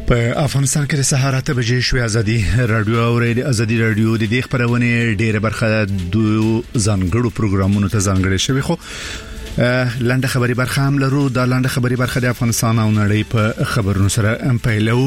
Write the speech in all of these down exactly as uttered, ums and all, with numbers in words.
په افغانستان کې د سهار اته بجې شوې ازادي رادیو او ازادي رادیو د دې خبرونه ډېره برخه د ځانګړو پروګرامونو ته ځانګړې شوی خو لاندې خبري برخه هم لرو دا لاندې خبري برخه د افغانستان او نړۍ په خبرونو سره ام پیلو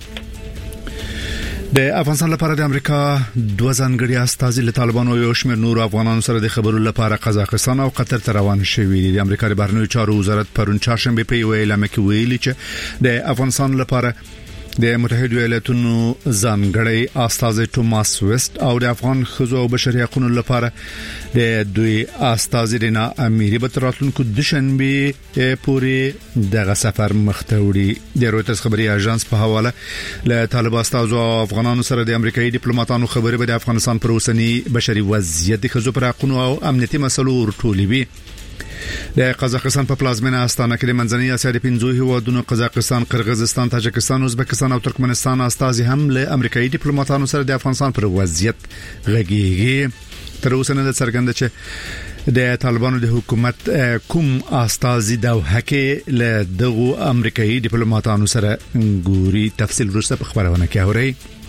د افغانستان لپاره د امریکا دوه ځانګړي استازي له طالبانو یو شمېر نور افغانانو سره د خبرو لپاره قزاقستان او قطر ته روان شوي دي. د امریکا د بهرنیو چارو وزارت پرون چهارشنبه په یو اعلامیه کې ویلي چې د افغانستان لپاره د متحده ایالاتونو ځانګړي استازي توماس ویسټ او د افغان خزو او بشري حقوقو لپاره د دوی استازي د امیر بتراتونکو د شنبه پورې دغه سفر مختوړي. د رويټرز خبري اژانس په حواله له طالب استازو افغانانو سره د امریکایي ډیپلوماټانو خبرې به د افغانستان پر اوسنی بشري وضعیت د خزو پر حقوقو او امنیتي مسلو ورټولوي. د قزاقستان په پلازمینه استانه کې د منځنۍ اسیا د پنځو هیوادونو قزاقستان، قرغیزستان، تاجکستان، ازبکستان او ترکمنستان استازي هم له امریکایي ډیپلوماټانو سره د افغانستان پر وضعیت غږیږي. تر اوسه نه څرګنده چې د طالبانو د حکومت کوم استازي د حقې له دغه امریکایي ډیپلوماټانو سره ګوري. تفصیل وروسته په خبرونه کې اورئ.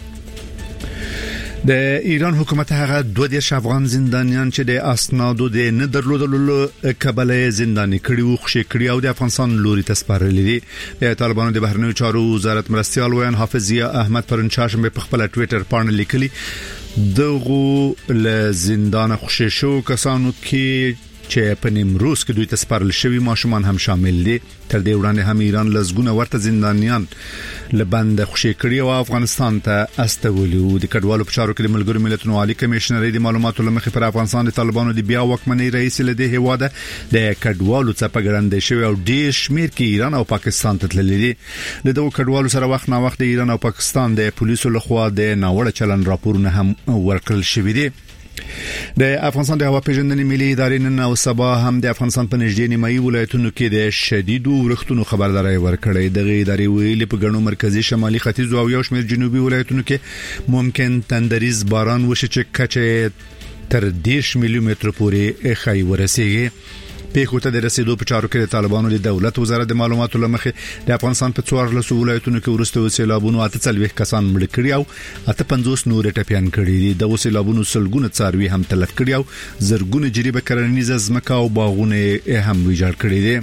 د ایران حکومت هغه دوه دیش افغان زندانیان چې د اسنادو د نه درلودلو کبله زنداني کړي او خوشي کړي او د افغانستان لوري ته سپارلي دي. د طالبانو د بهرنیو چارو وزارت مرستيال ویان حافظ ضیا احمد پرون چهارشنبه په خپل ټوئیټر باندې لیکلي دغه له زندان خوشي شو کسانو کې چې په نیمروز کې دوی ته سپارل شوی ماشومان هم شامل دي. تر دې وړاندې هم ایران لزګونه ورته زندانیان لبند خوشي کړي او افغانستان ته استولي او د کډوالو په چارو کې د ملګرو ملتونو عالی کمشنري د معلوماتو لمخې پر افغانستان د طالبانو د بیا وکمنۍ رئیس له دې هواده د کډوالو څخه ګرانده شوی او ډیر شمیر کې ایران او پاکستان ته تللي دي. د دوه کډوالو سره وخت نه وخت د ایران او پاکستان د پولیسو لخوا د ناوړه چلن راپورونه هم ورکړل شوی دي. د افغانستان د هوا پیژندنې ملي ادارې نن او سبا هم د افغانستان په نږدې نیمایي ولایتونو کې د شدید ورښتونو خبرداري ورکړې. د ادارې ویلي په ګڼو مرکزی شمالي ختیځ او یو شمېر جنوبي ولایتونو کې ممکن تندریز باران وشي چې کچه تر دیش میلی متر پورې خای ورسیږي. پیښو ته د رسیدو په چارو کې د طالبانو د دولت وزارت د معلوماتو لمخې د افغانستان په څوارلس ولایتونو کې ورسته سیلابونو اته څلويخ کسان مړ کړي او اته پنځوس نور ټپيان کړي دي. د سیلابونو سلګونه څاروي هم تلف کړي او زرګونه جریبه کرنیزه ځمکه او باغونه هم ویجاړ کړي دي.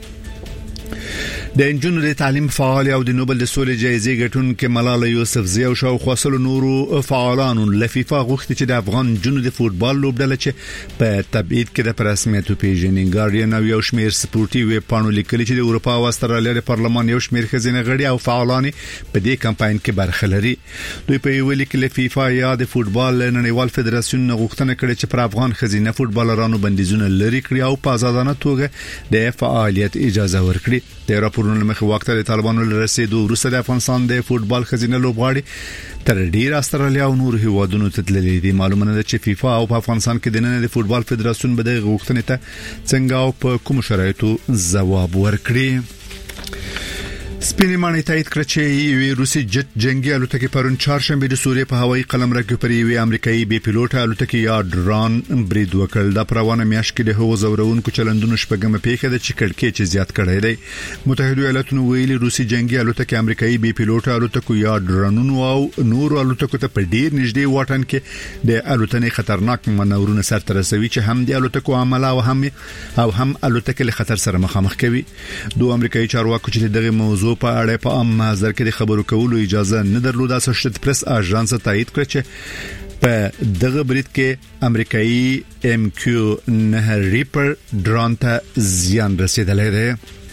د انجونو د تعلیم فعال او د نوبل د سولې جایزې ګټونکو ملاله یوسفزۍ او شاوخوا سلو نورو فعالانو لفیفا غوښتي چې د افغان جنو د فوتبال لوبډله چې په تبعید کې د رسمیت پیژنې ګارډین او یو شمیر سپورتي ویب پاڼو لیکلي چې د اروپا او استرالیا د پارلمان یو شمیر خزینه غړي او فعالان په دې کمپاین کې برخه لري. دوی په یو لیک لفیفا یا د فوتبال نړیوال فدراسیون غوښتنه کړې چې پر افغان خزینه فوتبالرانو بندیزونه لري کړی او په آزادانه توګه د فعالیت اجازه ورکړي. د راپورونو لمخې وخت د طالبانو له رسیدو وروسته د افغانستان د فوتبال خزینه لوبغاړي تر ډیر استرالیا او نور هیوادونو ته تللي دي. معلومه ده چې فیفا او په افغانستان کې د نن د فوتبال فدراسیون به د غوښتنې ته څنګه او په کوم شرایطو ځواب ورکړي. سپینې مانې تایید کړ چې یو روسي جت جنگي الوتکه پرون چهارشنبه د سوریې په هوایي قلمرو کې پر یو امریکایي بي پيلوټ الوتکه یا ډرون برید وکړ. د پروانه میاشت کې د هغو زورونکو چلندونو شپږمه پیښه ده چې کړکېچ چې زیات کړی دی. متحده ایالاتونو ویلي روسي جنگي الوتکه امریکایي بي پيلوټ الوتکو یا ډرونونو او نور الوتکو ته په ډیر نږدې واټن کې د الوتنې خطرناک منورونه سره رسوي چې هم د الوتکو عمله او هم او هم الوتکه له خطر سره مخامخ کوي. دوه امریکایي چارواکو چې دغه موضوع په اړه په عام محضر کې د خبرو کولو اجازه نه درلوده اسوسییټډ پریس اژانس تایید کړ چې په دغه برید کې امریکایي ام کیو نه ریپر ډرون ته زیان رسیدلی دی.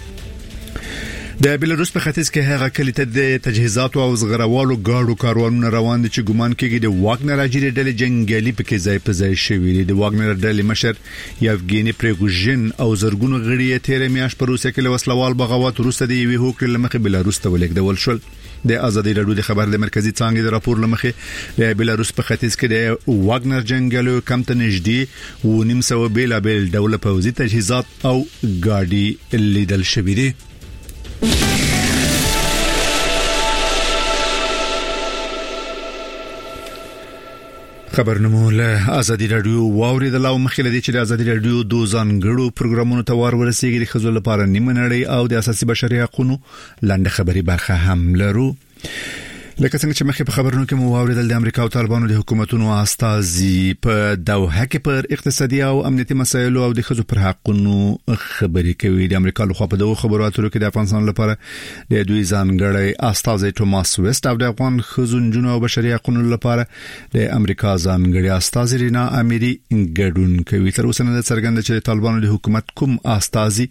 د بلاروس په ختیځ کې هغه کلی ته د تجهیزات او زغروالو گاډو کاروانونه روان دي چې ګومان کېږي د واګنر اجري ډلې جنگیالي په کې ځای په ځای شوی دي. د واګنر ډلې مشر یوګینی پریګوژن او زرګونو غړي تیر میاش په روسیه کې له وسلوال بغاوت وروسته د یوې هوکړې لمخې بلاروس ته ولیکدول شول. د ازادي رادیو د خبر د مرکزی څانګې د راپور لمخې د بلاروس په ختیځ کې د واګنر جنگیالو کم ته نږدې و نیم سو بیل بیل ډول پوځي تجهیزات او گاډي لیدل شوی دي. خبرنامو له ازادي رادیو واوري د لاو مخکله دي چې د ازادي رادیو دوه ځانګړو پروګرامونو ته وار ورسیږي د خزو لپاره نیمه نړۍ او د اساسي بشري حقوقو لاندې خبري برخه هم لرو. لکه څنګه چې مخکې په خبرونو کې مو واوریدل د امریکا او طالبانو د حکومتونو استازي په دوحه کې پر اقتصادي او امنیتي مسایلو او د ښځو پر حقوقو خبرې کوي. د امریکا لخوا په دغه خبرو اترو کې د افغانستان لپاره د دوی ځانګړی استازي توماس ویست او د افغان ښځو نجونو او بشري حقوقو لپاره د امریکا ځانګړي استازي رینا اميري ګډون کوي. تر اوسه نه څرګنده چې طالبانو د حکومت کوم استازي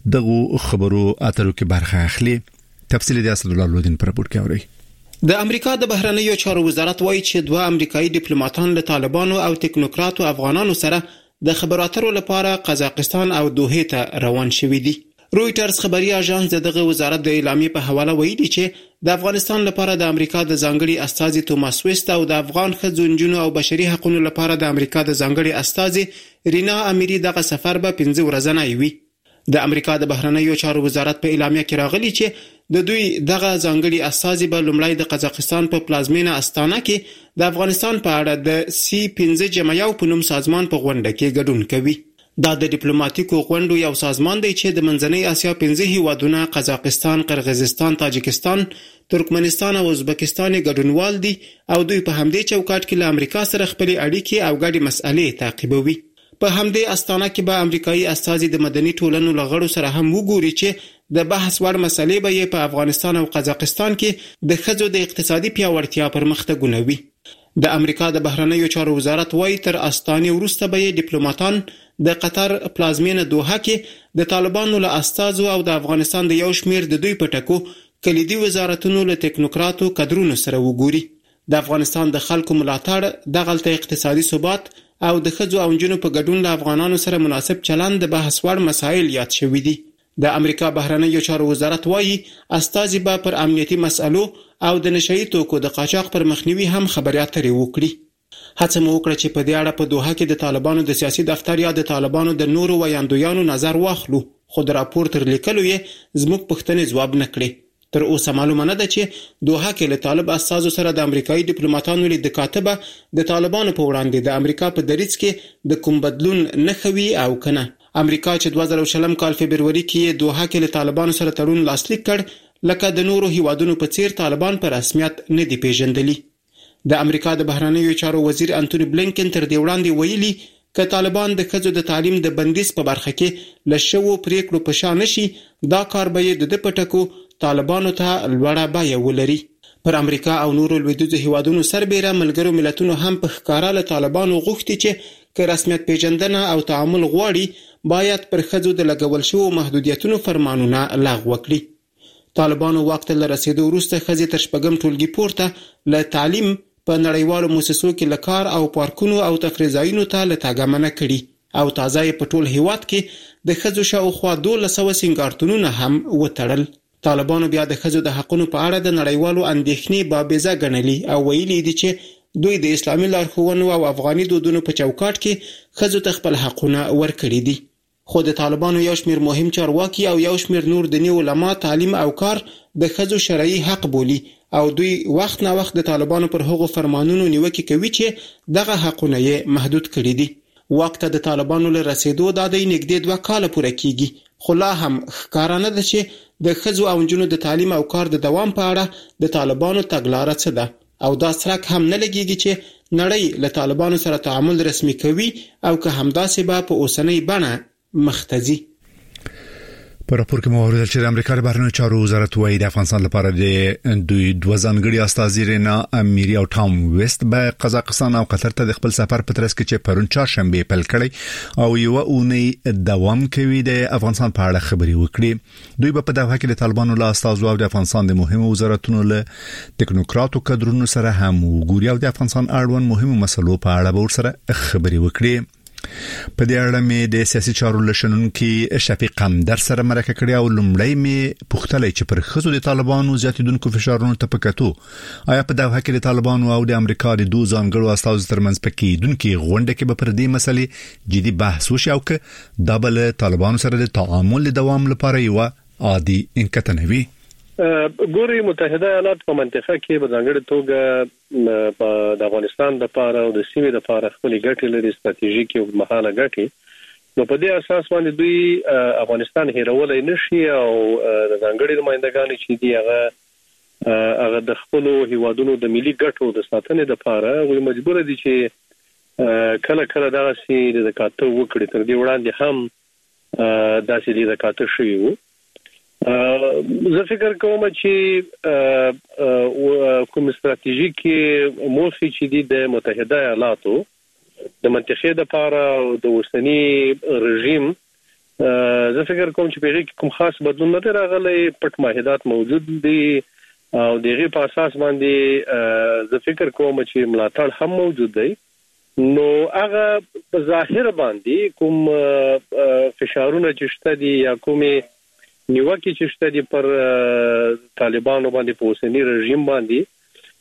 دغه خبرو اترو کې برخه اخلي. تفصیل د اسد الله لودین پر راپور کې اوري. د امریکا د بهرنیو چارو وزارت وایي چې دوه امریکایي ډیپلوماټان له طالبانو او ټیکنوکراتو افغانانو سره د خبرو اترو لپاره قزاقستان او دوحه ته روان شوي دي. رويټرز خبري اژانس دغه وزارت د اعلامیې په حواله ویلي چې د افغانستان لپاره د امریکا د ځانګړي استازي توماس ویست او د افغان ښځو نجونو او بشري حقوقو لپاره د امریکا د ځانګړي استازي رینا اميري دغه سفر به پنځه ورځې وي. د امریکا د بهرنیو چارو وزارت په اعلامیه کې راغلی چې د دوی دغه ځانګړي استازي به لومړی د قزاقستان په پلازمینه استانه کې د افغانستان په اړه د سی پنځه جمعیو په نوم سازمان په غونډه کې ګډون کوي. دا د ډیپلوماټیکو غونډو یو سازمان دی چې د منځنۍ اسیا پنځه هیوادونه قزاقستان، قرغیزستان، تاجکستان، ترکمنستان او ازبکستان ګډونوال دي او دوی په همدې چوکاټ کې له امریکا سره خپل اړیکې او ګډې مسئلې تعقیبوي. په همدې استانه کې به امریکایي استازي د مدني ټولنو لغړو سره هم وګوري چې د بحث وړ مسلې به یې په افغانستان او قزاقستان کې د ښځو د اقتصادي پیاوړتیا پرمختګونه وي. د امریکا د بهرنیو چارو وزارت وایي تر استانې وروسته به یې ډیپلوماټان د قطر پلازمینه دوحه کې د طالبانو له استازو او د افغانستان د یو شمیر د دوی په ټکو کلیدي وزارتونو له ټیکنوکراتو کډرونو سره وګوري. د افغانستان د خلکو ملاتړ دغلته اقتصادي ثبات او د ښځو او نجونو په ګډون له افغانانو سره مناسب چلند د بحث وړ مسایل یاد شوي دي. د امریکا بهرنیو چارو وزارت وایي استازي به پر امنیتي مسالو او د نشئی توکو د قاچاق پر مخنیوي هم خبرې اترې وکړي. هڅه مو وکړه چې په دې اړه په دوحه کې د طالبانو د سیاسي دفتر یا د طالبانو د نورو ویاندویانو نظر واخلو، خو د راپور تر لیکلو یې زموږ پوښتنې ځواب نه کړې. تر اوسه معلومه نه ده چې دوحه کې له طالب استازو سره د امریکایي ډیپلوماټانو لید کاتبه د طالبانو په وړاندې د امریکا په دریځ کې د کوم بدلون نه خوي او کنه. امریکا چې دوه زره شلم کال فبرवरी کې دوحه کې له طالبانو سره تړون لاسلیک کړ، لکه د نورو هیوادونو په څیر طالبان په رسمیت نه دی پیژندلي. د امریکا د بهرنیو چارو وزیر انټونی بلینکن تر دې وړاندې ویلي ک طالبان د ښځو د تعلیم د بندیز په برخه کې لشوو پریکړو په شان نشي، دا کار به د د پټکو طالبانو ته لوړه بیه ولري. پر امریکا او نورو لویدیځو هیوادونو سربېره ملګرو ملتونو هم په ښکارا له طالبانو غوښتي چې که رسمیت پیژندنه او تعامل غواړي باید پر ښځو د لګول شوو محدودیتونو فرمانونه لغوه کړي. طالبانو واک ته له رسېدو وروسته ښځې تر شپږم ټولګي پورته له تعلیم په نړیوالو مؤسسو کې له کار او پارکونو او تفریح ځایونو ته له تګ منع کړي او تازه یې په ټول هیواد کې د ښځو شاوخوا دولس سوه سینګارتونونه هم وتړل. طالبانو بیا د ښځو د حقونو په اړه د نړیوالو اندېښنې بابیزه ګڼلي او ویلي دي چې دوی د اسلامي لارښوونو او افغاني دودونو په چوکاټ کې ښځو ته خپل حقونه ورکړي دي. خو د طالبانو یو شمیر مهم چارواکي او یو شمیر نور دیني علما تعلیم او کار د ښځو شرعي حق بولي او دوی وخت نه وخت د طالبانو پر هغو فرمانونو نیوکه کوي چې دغه حقونه یې محدود کړي دي. وخت د طالبانو له رسیدو د دې نږدې دوه کاله پوره کیږي، خو لا هم ښکارانه ده چې د ښځو او نجونو د تعلیم او کار د دوام په اړه د طالبانو تګلاره څه ده او دا سرک هم نه لګیږي چې نړۍ له طالبانو سره تعامل رسمي کوي او که همداسې به په اوسنۍ بڼه مختزي. په راپور کې مو اوریدل چې د امریکا د بهرنیو چارو وزارت وايي د افغانستان لپاره د دوی دوه ځانګړي استازي رینا اميري او ټام ویست به قزاقستان او قطر ته د خپل سفر په ترڅ کې چې پرون چهارشنبه پیل کړي او یو اونۍ دوام کوي د افغانستان په اړه خبري وکړي. دوی په دوحه کې د طالبانو له استازو او د افغانستان د مهمو وزارتونو له ټیکنوکراتو کډرونو سره هم وګوري او د افغانستان اړوند مهمو مسلو په اړه به ورسره خبري وکړي. په دې اړه مې د سیاسي چارو لشنونکي شفیق همدر سره مرکه کړې او لومړی مې پوښتلې چې پر ښځو د طالبانو زیاتیدونکو فشارونو ته پکاتو آیا په دوحه کې د طالبانو او د امریکا د دوه ځانګړو استازو ترمنځ پکې دونکو غونډه کې به پر دې مسلې جدي بحث وشي او که د بل طالبانو سره د تعامل دوام لپاره یو عادي انکتنه وي. ګوري متحده ایالات په منطقه کې په ځانګړي توګه په د افغانستان د لپاره او د سیمې د لپاره خپل ګټې لري، ستراتیژیک او مهاله ګټې، نو په دې اساس باندې دوی افغانستان هیرولای نشي او د ځانګړي نمائندګان چې دی هغه هغه د خپل هیوادونو د ملي ګټو د ساتنې لپاره وي مجبور دي چې کله کله دا سي د کاته وکړي. تر دې وړاندې هم داسې دي د کاته شوی وو. زه فکر کوم چې کوم ستراتیژیکي موخې چې دي د متحده ایالاتو د منطقې لپاره او د اوسنی رژیم، زه فکر کوم چې په کې کوم خاص بدلون نه راغلی، پټ معاهدات موجود دي او دغه په اساس باندې زه فکر کوم چې ملاتړ هم موجود دی. نو هغه په ظاهر باندې کوم فشارونه چې شته دي یا کومې نیوکې چې شته دي پر طالبانو باندې په اوسنی رژیم باندې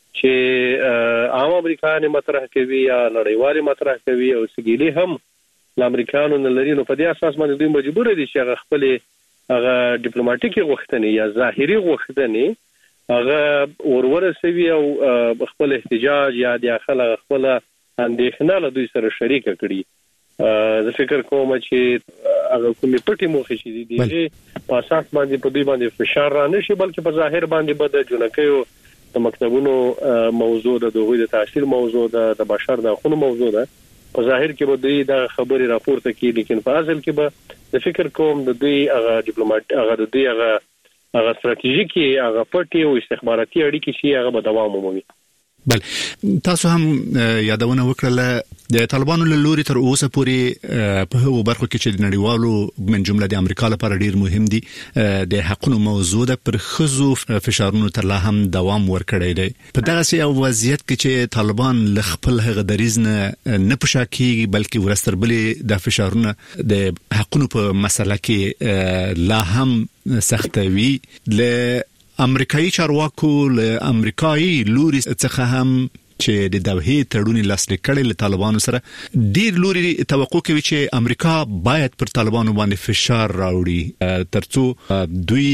چې عام امریکایان مطرح کوي یا نړیوال مطرح کوي او سګيلي هم د امریکایانو نه لري، نو په دې اساس باندې دوی مجبور دي چې هغه خپل هغه ډیپلوماټیکي غوښتنې یا ظاهري غوښتنې هغه ورورسوي او خپل احتجاج یا د خلک خپل اندېښنه له دوی سره شریک کړي. زه فکر کوم چې هغه کومې پټې موخې چې دي دغه په اساس باندې په دوی باندې فشار را نشي، بلکې په ظاهر باندې بد جنکیو د مکتبونو موضوع ده، د دوی د تحصیل موضوع ده، د بشر د حقوقو موضوع ده. په ظاهر کې به دوی د خبري راپورته کوي، لیکن په اصل کې به د فکر کوم د دوی هغه ډیپلوماټ هغه د دوی هغه هغه ستراتیژیکي هغه پټي او استخباراتي اړیکې شي هغه به دوام ومومي. بل تاسو هم یادونه وکړه د طالبانو له لوري تر اوسه پورې په هغو برخو کې چې د نړیوالو من جمله د امریکا لپاره ډیر مهم دي د حقوقو موضوع ده پر خزو فشارونو تر لا هم دوام ورکړی دی. په دغه سي وضعیت کې چې طالبان ل خپل هغه دریز نه نه پښاکي بلکې ورستربلې د فشارونو د حقوقو په مسله کې لا هم سختوي، ل امریکایي چارواکو له امریکایي لوري څخه هم چې د دوحې تړونی لاسلیک کړي له طالبانو سره ډیر لوري توقع کوي چې امریکا باید پر طالبانو باندې فشار راوړي ترڅو دوی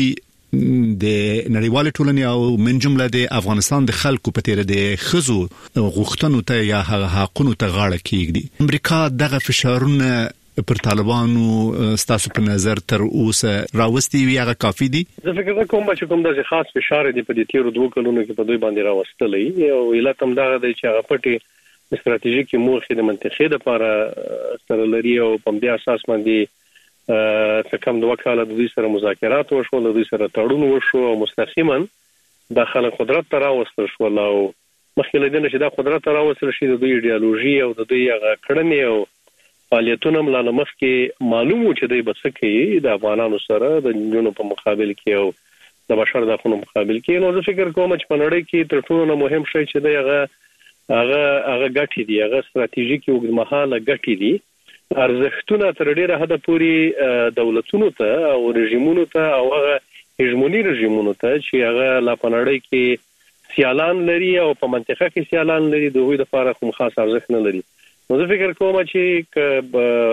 د نړیوال ټولنې او من جمله د افغانستان د خلکو په تیر د خزو غوښتنو ته یا حقونو ته غاړه کیږي. امریکا دغه فشارونه پر طالبانو ستاسو په نظر تر اوسه راوستي وي هغه کافي دي؟ زه فکر کوم چې کوم د خاص فشار دی په دې تیرو دوه کلونو کې په دوی باندې راوستلې او علت هم دا دی چې هغه پټي استراتیژیکي موخې د منطقې لپاره سره لري او په دې اساس باندې څه کم دوه کاله د دوی سره مذاکرات وشول، د دوی سره تړون وشو او مستقیما د خلک قدرت ته راوستل شو او مخکې له دې چې دا قدرت ته راوستل شي د دوی ایډیالوژي او د دوی هغه کړنې او فعالیتونه ملاله مخ کې معلومو چې دوی بس کوي د افغانانو سره د جنونو په مقابل کې او د بشر د حقوقو مقابل کې. نو زه فکر کوم چې په نړۍ کې تر ټولو مهم شی چې دی هغه هغه هغه ګټې دي، هغه ستراتیژیکي اوږدمهاله ګټې دي. ارزښتونه تر ډیره حده پورې دولتونو ته او رژیمونو ته او هغه هژمونی رژیمونو ته چې هغه لا په نړۍ کې سیالان لري او په منطقه کې سیالان لري، دوی د لپاره کوم خاص ارزښت نه لري. نو زه فکر کوم چې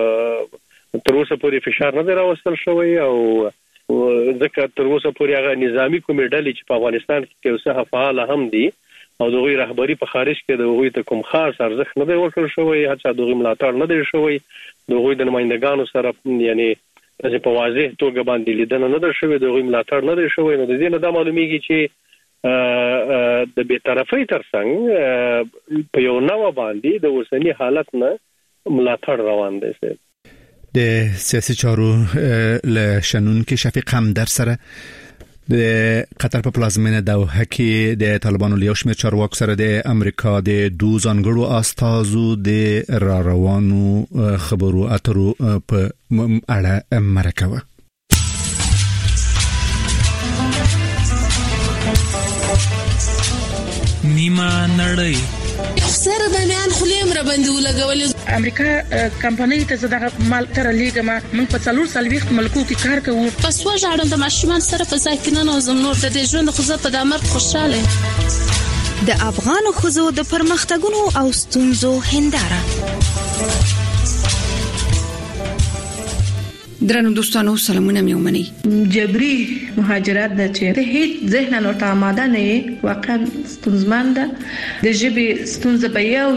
تر اوسه پورې فشار نه راوستل شوی او ځکه تر اوسه پورې هغه نظامی کومې ډلې چې په افغانستان کې اوسه فعال هم دي او دغه رهبری په خارج کې دغه ته کوم خاص ارزښت نه دی ورکړل شوی، هڅه دغه ملاتړ نه دی شوی، دغه د نمائندګانو سره یعنی چې په واضح توګه باندې لیدنه نه ده شوی، دغه ملاتړ نه دی شوی. نو د دې نه دا معلومیږي چې د بی‌طرفۍ ترڅنګ په یو نوو باندې د اوسنی حالت نه ملاتړ روان دی. د سیاسي چارو له شنن کې شفیق هم در سره د قطر په پلازمینه دوحه کې د طالبانو له یو شمېر چارواکو سره د امریکا د دوه ځانګړو استازو د را روانو خبرو اترو په اړه مرکه. نیمه نړۍ سره د میان خلیم را باندې ولګول امریکا کمپنۍ ته زړه مال تر لیګما موږ په څلور سلويخت ملکو کې کار کوو. پس وژاړم د ماشومان سره په ځای کې نه نوزم نور د دې ژوند خو زه په دمر خوشاله. د افغان خزو د پرمختګونو او ستونزو هنداره. درنو دوستانو سلامونه مې ومني. جبري مهاجرت د چې هیڅ ذهن نور ته آماده نه واقعا ستونزمن ده. د ژبې ستونزه به یو